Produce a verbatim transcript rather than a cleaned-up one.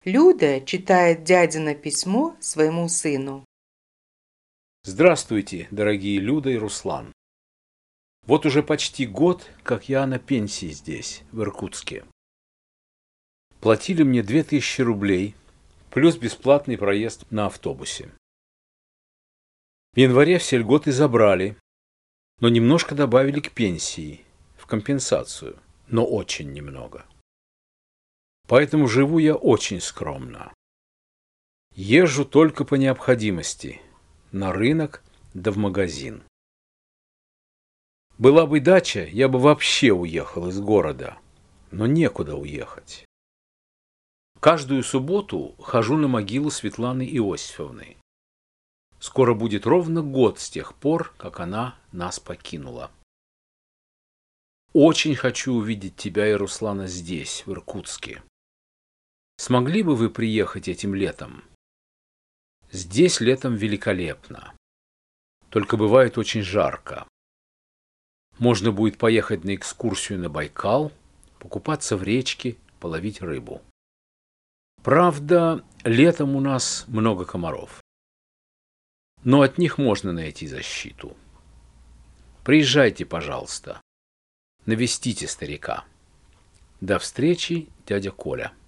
Люда читает дядино письмо своему сыну. Здравствуйте, дорогие Люда и Руслан. Вот уже почти год, как я на пенсии здесь, в Иркутске. Платили мне две тысячи рублей, плюс бесплатный проезд на автобусе. В январе все льготы забрали, но немножко добавили к пенсии, в компенсацию, но очень немного. Поэтому живу я очень скромно. Езжу только по необходимости, на рынок да в магазин. Была бы дача, я бы вообще уехал из города, но некуда уехать. Каждую субботу хожу на могилу Светланы Иосифовны. Скоро будет ровно год с тех пор, как она нас покинула. Очень хочу увидеть тебя и Руслана здесь, в Иркутске. Смогли бы вы приехать этим летом? Здесь летом великолепно. Только бывает очень жарко. Можно будет поехать на экскурсию на Байкал, покупаться в речке, половить рыбу. Правда, летом у нас много комаров. Но от них можно найти защиту. Приезжайте, пожалуйста. Навестите старика. До встречи, дядя Коля.